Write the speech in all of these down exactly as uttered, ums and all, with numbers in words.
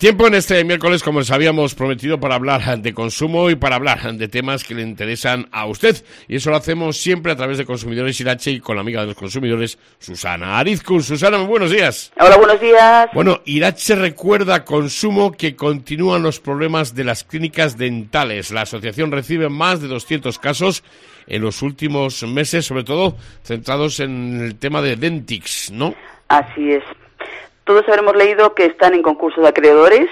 Tiempo en este miércoles, como les habíamos prometido, para hablar de consumo y para hablar de temas que le interesan a usted. Y eso lo hacemos siempre a través de Consumidores Irache y con la amiga de los consumidores, Susana Arizkun. Susana, muy buenos días. Hola, buenos días. Bueno, Irache recuerda a Consumo que continúan los problemas de las clínicas dentales. La asociación recibe más de doscientos casos en los últimos meses, sobre todo centrados en el tema de Dentix, ¿no? Así es. Todos habremos leído que están en concurso de acreedores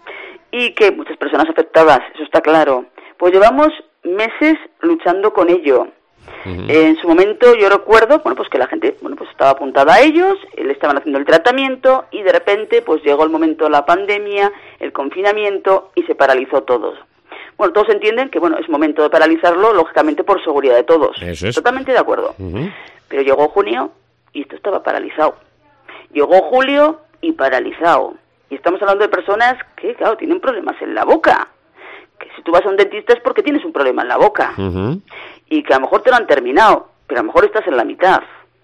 y que muchas personas afectadas, eso está claro. Pues llevamos meses luchando con ello. Uh-huh. En su momento yo recuerdo, bueno, pues que la gente, bueno, pues estaba apuntada a ellos, le estaban haciendo el tratamiento y de repente pues llegó el momento de la pandemia, el confinamiento y se paralizó todo. Bueno, todos entienden que, bueno, es momento de paralizarlo, lógicamente por seguridad de todos. Eso es. Totalmente de acuerdo. Uh-huh. Pero llegó junio y esto estaba paralizado. Llegó julio y paralizado. Y estamos hablando de personas que, claro, tienen problemas en la boca. Que si tú vas a un dentista es porque tienes un problema en la boca. Uh-huh. Y que a lo mejor te lo han terminado, pero a lo mejor estás en la mitad.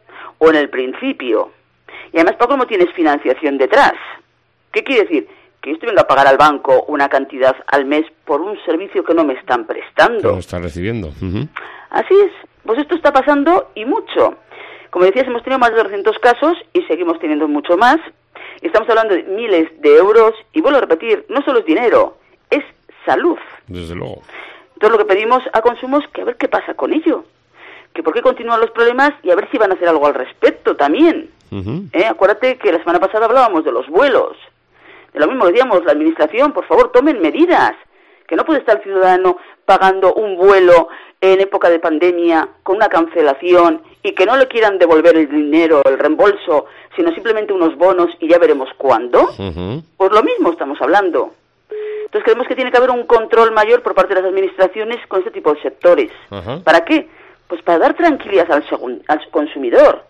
O en el principio. Y además, ¿para cómo tienes financiación detrás? ¿Qué quiere decir? Que yo estoy vengo a pagar al banco una cantidad al mes por un servicio que no me están prestando. Que no está recibiendo. Uh-huh. Así es. Pues esto está pasando y mucho. Como decías, hemos tenido más de doscientos casos y seguimos teniendo mucho más. Estamos hablando de miles de euros y vuelvo a repetir, no solo es dinero, es salud. Desde luego. Entonces lo que pedimos a Consumo es que a ver qué pasa con ello. Que por qué continúan los problemas y a ver si van a hacer algo al respecto también. Uh-huh. ¿Eh? Acuérdate que la semana pasada hablábamos de los vuelos. De lo mismo decíamos, la administración, por favor, tomen medidas. Que no puede estar el ciudadano pagando un vuelo en época de pandemia con una cancelación y que no le quieran devolver el dinero, el reembolso, sino simplemente unos bonos y ya veremos cuándo. Uh-huh. Pues lo mismo estamos hablando. Entonces creemos que tiene que haber un control mayor por parte de las administraciones con este tipo de sectores. Uh-huh. ¿Para qué? Pues para dar tranquilidad al, segun, al consumidor.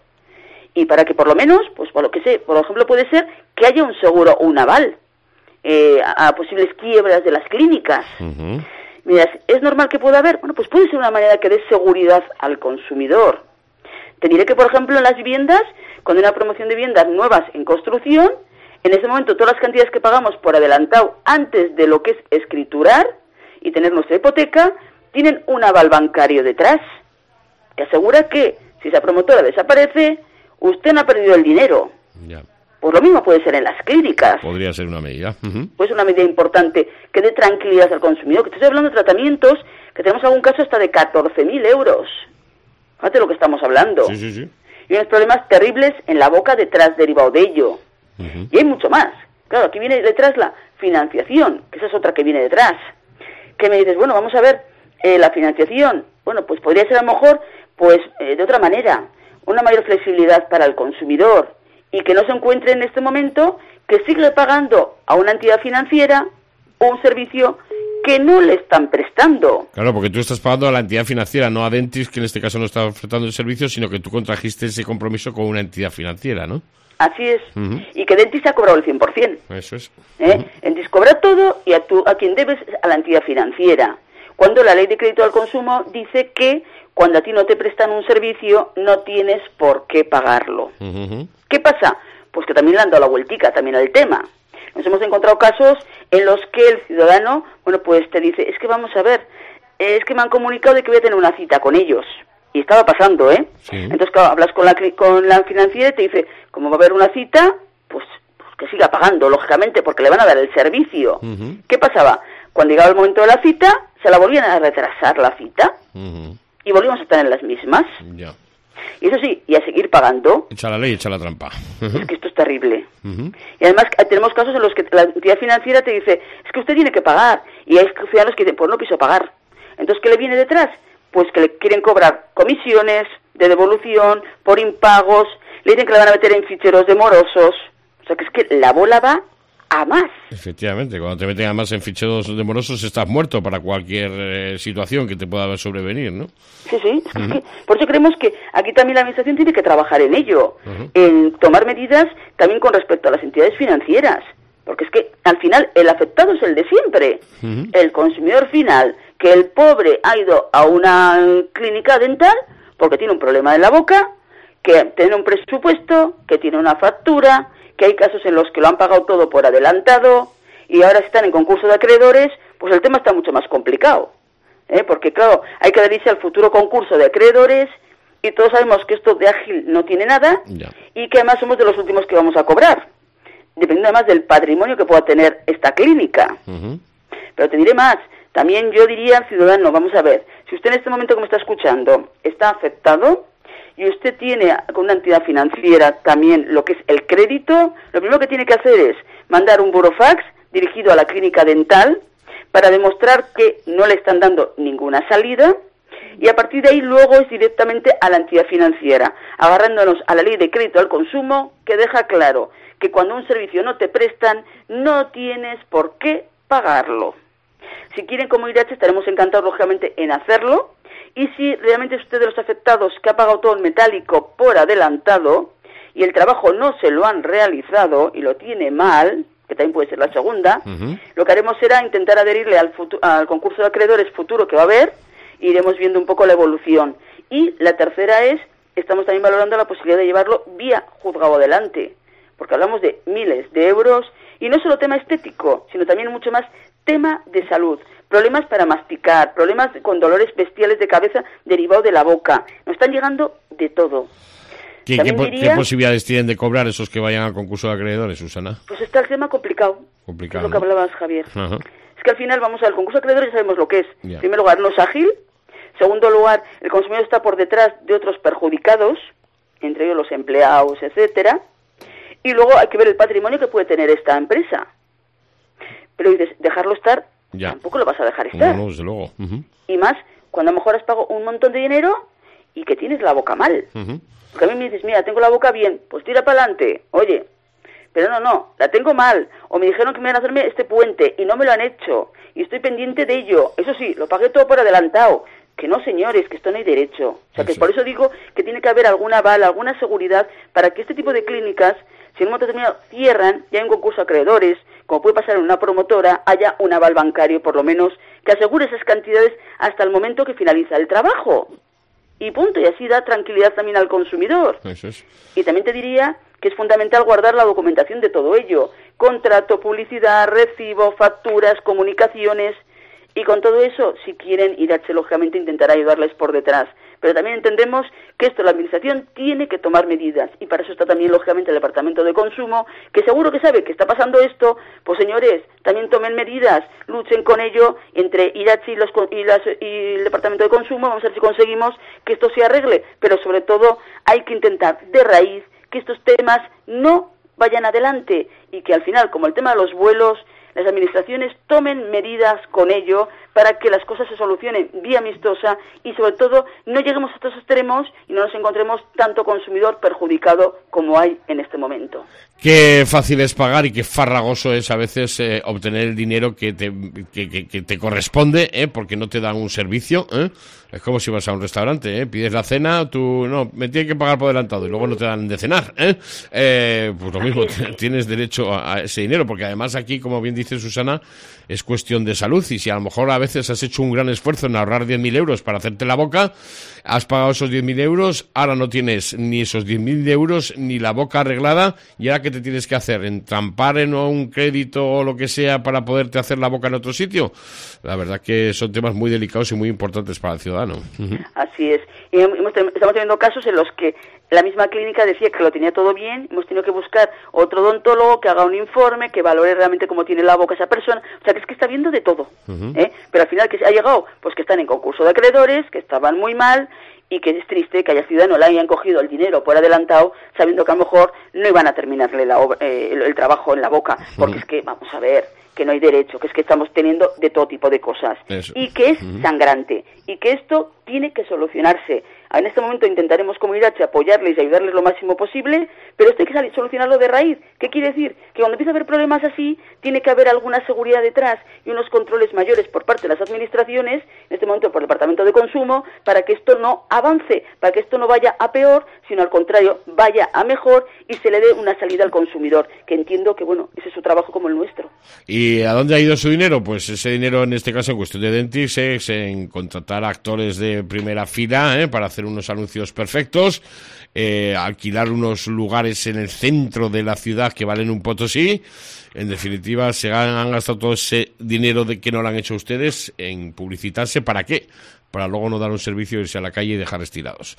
Y para que por lo menos, pues por lo que sé, por ejemplo puede ser que haya un seguro o un aval eh, a, a posibles quiebras de las clínicas. Uh-huh. Mira, ¿es normal que pueda haber? Bueno, pues puede ser una manera que dé seguridad al consumidor. Te diré que, por ejemplo, en las viviendas, cuando hay una promoción de viviendas nuevas en construcción, en ese momento todas las cantidades que pagamos por adelantado antes de lo que es escriturar y tener nuestra hipoteca, tienen un aval bancario detrás, que asegura que si esa promotora desaparece, usted no ha perdido el dinero. Ya. Pues lo mismo puede ser en las clínicas. Podría ser una medida. Uh-huh. Pues una medida importante que dé tranquilidad al consumidor. Que te estoy hablando de tratamientos que tenemos algún caso hasta de catorce mil euros. Fíjate lo que estamos hablando. Sí, sí, sí. Y unos problemas terribles en la boca detrás derivado de ello. Uh-huh. Y hay mucho más. Claro, aquí viene detrás la financiación, que esa es otra que viene detrás. Que me dices, bueno, vamos a ver, eh, la financiación. Bueno, pues podría ser a lo mejor, pues eh, de otra manera, una mayor flexibilidad para el consumidor y que no se encuentre en este momento que sigue pagando a una entidad financiera un servicio que no le están prestando. Claro, porque tú estás pagando a la entidad financiera, no a Dentix, que en este caso no está ofertando el servicio, sino que tú contrajiste ese compromiso con una entidad financiera, ¿no? Así es. Uh-huh. Y que Dentix ha cobrado el cien por ciento. Eso es. ¿Eh? Uh-huh. Dentix cobra todo y a, tu, a quien debes a la entidad financiera. Cuando la ley de crédito al consumo dice que cuando a ti no te prestan un servicio, no tienes por qué pagarlo. Uh-huh. ¿Qué pasa? Pues que también le han dado la vueltica también al tema. Nos hemos encontrado casos en los que el ciudadano, bueno, pues te dice, es que vamos a ver, es que me han comunicado de que voy a tener una cita con ellos. Y estaba pasando, ¿eh? Sí. Entonces, claro, hablas con la, con la financiera y te dice, como va a haber una cita, pues, pues que siga pagando, lógicamente, porque le van a dar el servicio. Uh-huh. ¿Qué pasaba? Cuando llegaba el momento de la cita, se la volvían a retrasar la cita. Uh-huh. Y volvíamos a estar en las mismas. Ya. Yeah. Y eso sí, y a seguir pagando. Echa la ley, echa la trampa. Uh-huh. Es que esto es terrible. Uh-huh. Y además tenemos casos en los que la entidad financiera te dice, es que usted tiene que pagar. Y hay ciudadanos que dicen, pues no pienso pagar. Entonces, ¿qué le viene detrás? Pues que le quieren cobrar comisiones de devolución, por impagos, le dicen que le van a meter en ficheros de morosos. O sea, que es que la bola va a más. Efectivamente, cuando te meten además en ficheros de morosos estás muerto para cualquier eh, situación que te pueda sobrevenir, ¿no? Sí, sí. Uh-huh. Es que, por eso creemos que aquí también la administración tiene que trabajar en ello, uh-huh. en tomar medidas también con respecto a las entidades financieras. Porque es que al final el afectado es el de siempre, uh-huh. el consumidor final, que el pobre ha ido a una clínica dental porque tiene un problema en la boca, que tiene un presupuesto, que tiene una factura, que hay casos en los que lo han pagado todo por adelantado y ahora están en concurso de acreedores, pues el tema está mucho más complicado, ¿eh? Porque claro, hay que adherirse al futuro concurso de acreedores, y todos sabemos que esto de ágil no tiene nada, ya. y que además somos de los últimos que vamos a cobrar, dependiendo además del patrimonio que pueda tener esta clínica. Uh-huh. Pero te diré más, también yo diría al ciudadano, vamos a ver, si usted en este momento que me está escuchando está afectado y usted tiene con una entidad financiera también lo que es el crédito, lo primero que tiene que hacer es mandar un burofax dirigido a la clínica dental para demostrar que no le están dando ninguna salida, y a partir de ahí luego es directamente a la entidad financiera, agarrándonos a la ley de crédito al consumo, que deja claro que cuando un servicio no te prestan, no tienes por qué pagarlo. Si quieren, como Irache, estaremos encantados, lógicamente, en hacerlo, y si realmente es usted de los afectados que ha pagado todo en metálico por adelantado, y el trabajo no se lo han realizado, y lo tiene mal, que también puede ser la segunda, uh-huh. lo que haremos será intentar adherirle al, futu- al concurso de acreedores futuro que va a haber, e iremos viendo un poco la evolución. Y la tercera es, estamos también valorando la posibilidad de llevarlo vía juzgado adelante, porque hablamos de miles de euros, y no solo tema estético, sino también mucho más tema de salud, problemas para masticar, problemas con dolores bestiales de cabeza derivados de la boca. Nos están llegando de todo. ¿Qué, qué, diría, ¿Qué posibilidades tienen de cobrar esos que vayan al concurso de acreedores, Susana? Pues está el tema complicado, complicado es lo que ¿no? hablabas, Javier. Ajá. Es que al final vamos al concurso de acreedores y sabemos lo que es. Ya. En primer lugar, no es ágil. Segundo lugar, el consumidor está por detrás de otros perjudicados, entre ellos los empleados, etcétera. Y luego hay que ver el patrimonio que puede tener esta empresa. Pero dices, dejarlo estar, ya. tampoco lo vas a dejar estar. No, no, desde luego. Uh-huh. Y más, cuando a lo mejor has pagado un montón de dinero y que tienes la boca mal. Uh-huh. Porque a mí me dices, mira, tengo la boca bien, pues tira para adelante. Oye, pero no, no, la tengo mal. O me dijeron que me iban a hacerme este puente y no me lo han hecho. Y estoy pendiente de ello. Eso sí, lo pagué todo por adelantado. Que no, señores, que esto no hay derecho. O sea, que por eso digo que tiene que haber alguna aval, alguna seguridad para que este tipo de clínicas, si en un momento determinado cierran y hay un concurso de acreedores, como puede pasar en una promotora, haya un aval bancario, por lo menos, que asegure esas cantidades hasta el momento que finaliza el trabajo. Y punto, y así da tranquilidad también al consumidor. Eso es. Y también te diría que es fundamental guardar la documentación de todo ello. Contrato, publicidad, recibo, facturas, comunicaciones. Y con todo eso, si quieren, Irache, lógicamente, intentará ayudarles por detrás. Pero también entendemos que esto la Administración tiene que tomar medidas. Y para eso está también, lógicamente, el Departamento de Consumo, que seguro que sabe que está pasando esto. Pues, señores, también tomen medidas, luchen con ello entre Irache y, los, y, las, y el Departamento de Consumo. Vamos a ver si conseguimos que esto se arregle. Pero, sobre todo, hay que intentar de raíz que estos temas no vayan adelante y que al final, como el tema de los vuelos, las administraciones tomen medidas con ello para que las cosas se solucionen vía amistosa y, sobre todo, no lleguemos a estos extremos y no nos encontremos tanto consumidor perjudicado como hay en este momento. Qué fácil es pagar y qué farragoso es a veces eh, obtener el dinero que te, que, que, que te corresponde, eh, porque no te dan un servicio. Eh. Es como si vas a un restaurante, eh, pides la cena, tú no, me tienes que pagar por adelantado y luego no te dan de cenar. Eh. Eh, pues lo mismo, tienes derecho a, a ese dinero, porque además aquí, como bien dice Susana, es cuestión de salud y si a lo mejor a veces has hecho un gran esfuerzo en ahorrar diez mil euros para hacerte la boca, has pagado esos diez mil euros, ahora no tienes ni esos diez mil euros ni la boca arreglada y ahora ¿qué te tienes que hacer? ¿Entrampar en un crédito o lo que sea para poderte hacer la boca en otro sitio? La verdad que son temas muy delicados y muy importantes para el ciudadano. Uh-huh. Así es. Y hemos, estamos teniendo casos en los que la misma clínica decía que lo tenía todo bien, hemos tenido que buscar otro odontólogo que haga un informe, que valore realmente cómo tiene la boca esa persona. O sea, que es que está viendo de todo. Uh-huh. ¿eh? Pero al final, ¿que ha llegado? Pues que están en concurso de acreedores, que estaban muy mal y que es triste que haya ciudadanos le hayan cogido el dinero por adelantado sabiendo que a lo mejor no iban a terminarle la obra, eh, el, el trabajo en la boca. Porque uh-huh. es que, vamos a ver, que no hay derecho, que es que estamos teniendo de todo tipo de cosas. Eso. Y que es uh-huh. sangrante. Y que esto tiene que solucionarse. En este momento intentaremos como Irache apoyarles y ayudarles lo máximo posible, pero esto hay que salir, solucionarlo de raíz. ¿Qué quiere decir? Que cuando empieza a haber problemas así, tiene que haber alguna seguridad detrás y unos controles mayores por parte de las administraciones, en este momento por el Departamento de Consumo, para que esto no avance, para que esto no vaya a peor, sino al contrario, vaya a mejor y se le dé una salida al consumidor, que entiendo que, bueno, ese es su trabajo como el nuestro. ¿Y a dónde ha ido su dinero? Pues ese dinero, en este caso, en cuestión de Dentix, es en contratar actores de primera fila, ¿eh? para hacer hacer unos anuncios perfectos, eh, alquilar unos lugares en el centro de la ciudad que valen un potosí. En definitiva, se han, han gastado todo ese dinero de que no lo han hecho ustedes en publicitarse. ¿Para qué? Para luego no dar un servicio, irse a la calle y dejar estirados.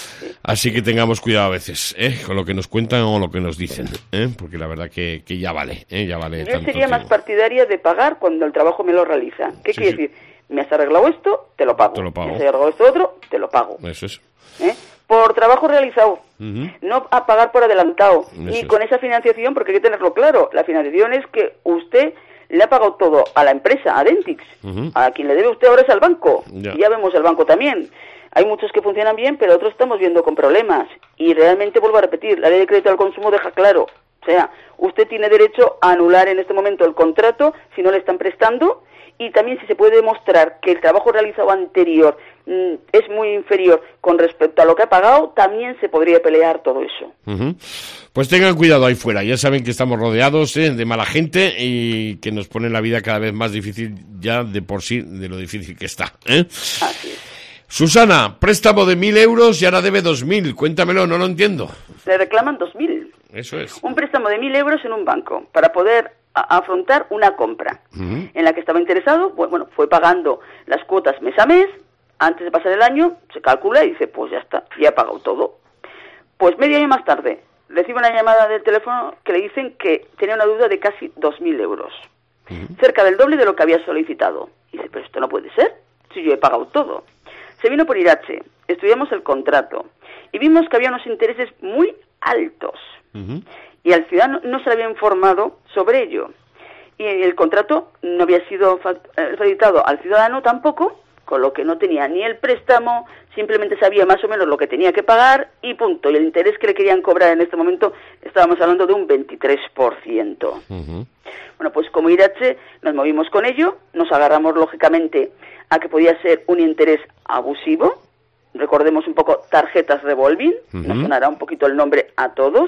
Así que tengamos cuidado a veces, ¿eh? Con lo que nos cuentan o lo que nos dicen, ¿eh? Porque la verdad que, que ya vale, ¿eh? Ya vale. Yo tanto sería tiempo. más partidaria de pagar cuando el trabajo me lo realiza. ¿Qué Sí, quiere sí. decir? Me has arreglado esto, te lo pago. Te lo pago. Me has arreglado esto otro, te lo pago. Eso es. ¿Eh? Por trabajo realizado, Uh-huh. no a pagar por adelantado. Eso Y es. con esa financiación, porque hay que tenerlo claro, la financiación es que usted le ha pagado todo a la empresa, a Dentix. Uh-huh. A quien le debe usted ahora es al banco. Ya. Y ya vemos el banco también. Hay muchos que funcionan bien, pero otros estamos viendo con problemas. Y realmente, vuelvo a repetir, la ley de crédito al consumo deja claro. O sea, usted tiene derecho a anular en este momento el contrato si no le están prestando, y también si se puede demostrar que el trabajo realizado anterior mm, es muy inferior con respecto a lo que ha pagado, también se podría pelear todo eso. Uh-huh. Pues tengan cuidado ahí fuera, ya saben que estamos rodeados, ¿eh? de mala gente y que nos pone la vida cada vez más difícil ya de por sí, de lo difícil que está, ¿eh? Así es. Susana, préstamo de mil euros y ahora debe dos mil, cuéntamelo, no lo entiendo. Le reclaman dos mil. Eso es. Un préstamo de mil euros en un banco para poder a- afrontar una compra Uh-huh. en la que estaba interesado. bu- Bueno, fue pagando las cuotas mes a mes. Antes de pasar el año, se calcula y dice, pues ya está, ya he pagado todo. Pues medio año más tarde, recibe una llamada del teléfono que le dicen que tenía una deuda de casi dos mil euros. Uh-huh. Cerca del doble de lo que había solicitado. Y dice, pero esto no puede ser, si yo he pagado todo. Se vino por Irache, estudiamos el contrato y vimos que había unos intereses muy altos. Uh-huh. Y al ciudadano no se le había informado sobre ello. Y el contrato no había sido fa- eh, facilitado al ciudadano tampoco, con lo que no tenía ni el préstamo, simplemente sabía más o menos lo que tenía que pagar y punto. Y el interés que le querían cobrar en este momento, estábamos hablando de un veintitrés por ciento. Uh-huh. Bueno, pues como Irache nos movimos con ello, nos agarramos lógicamente a que podía ser un interés abusivo. Recordemos un poco tarjetas revolving, Ujú. nos sonará un poquito el nombre a todos.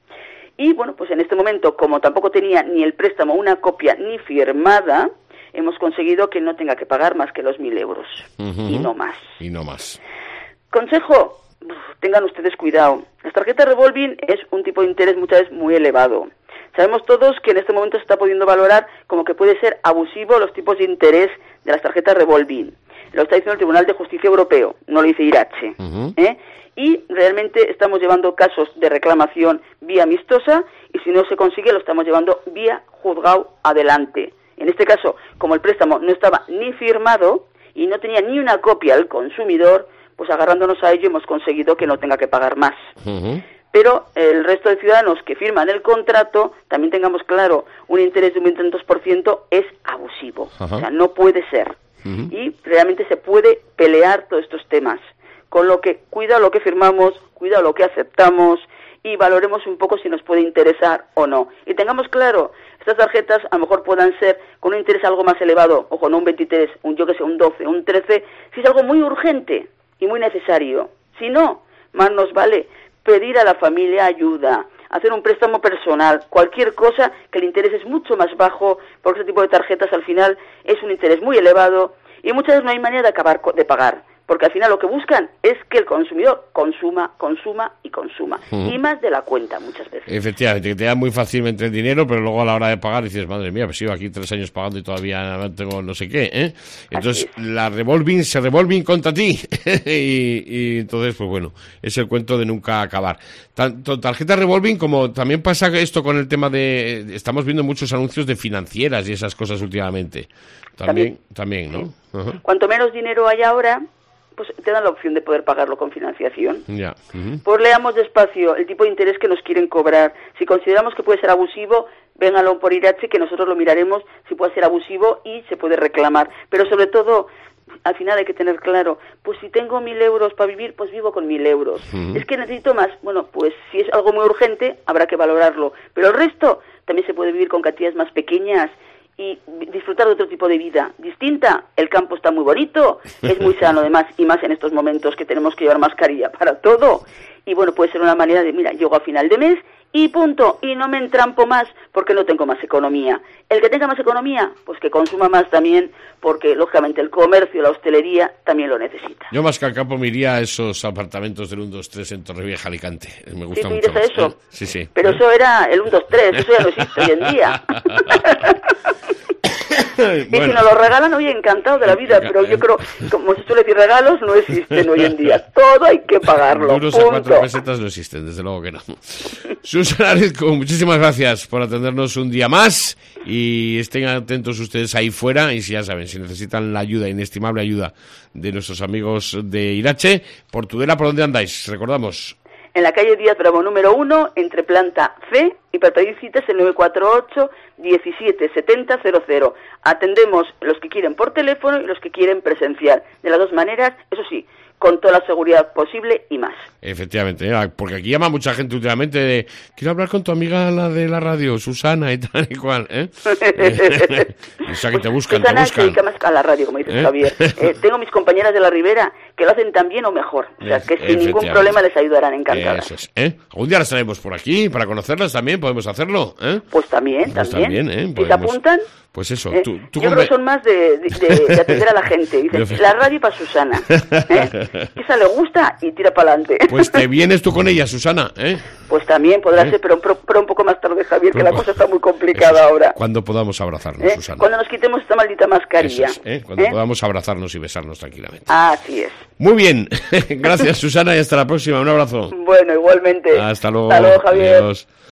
Y bueno, pues en este momento, como tampoco tenía ni el préstamo una copia ni firmada, hemos conseguido que no tenga que pagar más que los mil euros. Ujú. Y no más. Y no más. Consejo, uf, tengan ustedes cuidado. Las tarjetas revolving es un tipo de interés muchas veces muy elevado. Sabemos todos que en este momento se está pudiendo valorar como que puede ser abusivo los tipos de interés de las tarjetas revolving. Lo está diciendo el Tribunal de Justicia Europeo, no lo dice Irache. Ujú. ¿eh? Y realmente estamos llevando casos de reclamación vía amistosa y si no se consigue lo estamos llevando vía juzgado adelante. En este caso, como el préstamo no estaba ni firmado y no tenía ni una copia al consumidor, pues agarrándonos a ello hemos conseguido que no tenga que pagar más. Uh-huh. Pero el resto de ciudadanos que firman el contrato, también tengamos claro, un interés de un veintitrés por ciento es abusivo. Ajá. O sea, no puede ser. Ujú. Y realmente se puede pelear todos estos temas. Con lo que cuida lo que firmamos, cuida lo que aceptamos y valoremos un poco si nos puede interesar o no. Y tengamos claro, estas tarjetas a lo mejor puedan ser con un interés algo más elevado, ojo, no un veintitrés, un yo que sé, un doce, un trece, si es algo muy urgente y muy necesario. Si no, más nos vale pedir a la familia ayuda, hacer un préstamo personal, cualquier cosa que el interés es mucho más bajo, porque ese tipo de tarjetas al final es un interés muy elevado y muchas veces no hay manera de acabar co- de pagar, porque al final lo que buscan es que el consumidor consuma, consuma y consuma, Ujú. y más de la cuenta muchas veces. Efectivamente, que te da muy fácilmente el dinero, pero luego a la hora de pagar dices, madre mía, pues llevo aquí tres años pagando y todavía no tengo no sé qué, ¿eh? Entonces, es. la revolving se revolving contra ti. y, y entonces, pues bueno, es el cuento de nunca acabar. Tanto tarjeta revolving como también pasa esto con el tema de... Estamos viendo muchos anuncios de financieras y esas cosas últimamente. También, también, ¿no? Ajá. Cuanto menos dinero hay ahora, pues te dan la opción de poder pagarlo con financiación. Ya. Ujú. Pues leamos despacio el tipo de interés que nos quieren cobrar. Si consideramos que puede ser abusivo, vénganlo por Irache, que nosotros lo miraremos si puede ser abusivo y se puede reclamar. Pero sobre todo, al final hay que tener claro, pues si tengo mil euros para vivir, pues vivo con mil euros. Ujú. Es que necesito más. Bueno, pues si es algo muy urgente, habrá que valorarlo. Pero el resto también se puede vivir con cantidades más pequeñas y disfrutar de otro tipo de vida distinta. El campo está muy bonito, es muy sano además, y más en estos momentos que tenemos que llevar mascarilla para todo. Y bueno, puede ser una manera de, mira, llego a final de mes y punto, y no me entrampo más porque no tengo más economía. El que tenga más economía, pues que consuma más también, porque lógicamente el comercio, la hostelería también lo necesita. Yo más que al campo me iría a esos apartamentos del uno dos tres en Torrevieja, Alicante. Me gusta sí, mucho. ¿tú eso? ¿Eh? Sí, sí. Pero ¿Eh? eso era el uno dos tres, eso ya no existe hoy en día. Y bueno, si nos lo regalan, oye, encantado de la vida, pero yo creo, como se suele decir, regalos no existen hoy en día. Todo hay que pagarlo. Duros a cuatro pesetas no existen, desde luego que no. Susana Arizco, muchísimas gracias por atendernos un día más y estén atentos ustedes ahí fuera y si ya saben, si necesitan la ayuda, inestimable ayuda de nuestros amigos de Irache, por Tudela, ¿por dónde andáis? Recordamos. En la calle Díaz Bravo número uno, entre planta C, y para pedir citas el nueve cuatro ocho, diecisiete, setenta, cero cero. Atendemos los que quieren por teléfono y los que quieren presencial. De las dos maneras, eso sí, con toda la seguridad posible y más. Efectivamente, ¿eh? Porque aquí llama mucha gente últimamente de quiero hablar con tu amiga la de la radio, Susana y tal y cual, ¿eh? O sea que te buscan, Susana te buscan. se dedica más a la radio, como dices, ¿Eh? Javier. Eh, tengo mis compañeras de la Ribera que lo hacen tan bien o mejor. O sea, que sin ningún problema les ayudarán, encantadas. Eso es, ¿eh? Algún día las traemos por aquí para conocerlas también, podemos hacerlo, ¿eh? Pues también, pues también. también ¿eh? Si podemos... se apuntan... Pues eso, ¿Eh? tú, tú yo conven... creo que son más de, de, de atender a la gente. Dicen, la radio para Susana. ¿Eh? Esa le gusta y tira para adelante. Pues te vienes tú con ella, Susana, ¿eh? Pues también podrá ¿Eh? ser, pero, pero, pero un poco más tarde, Javier, que pero, la cosa está muy complicada es, ahora. Cuando podamos abrazarnos, ¿Eh? Susana. Cuando nos quitemos esta maldita mascarilla. Es, ¿eh? Cuando ¿Eh? podamos abrazarnos y besarnos tranquilamente. Así es. Muy bien. Gracias, Susana, y hasta la próxima. Un abrazo. Bueno, igualmente. Hasta luego. Hasta luego, Javier. Adiós.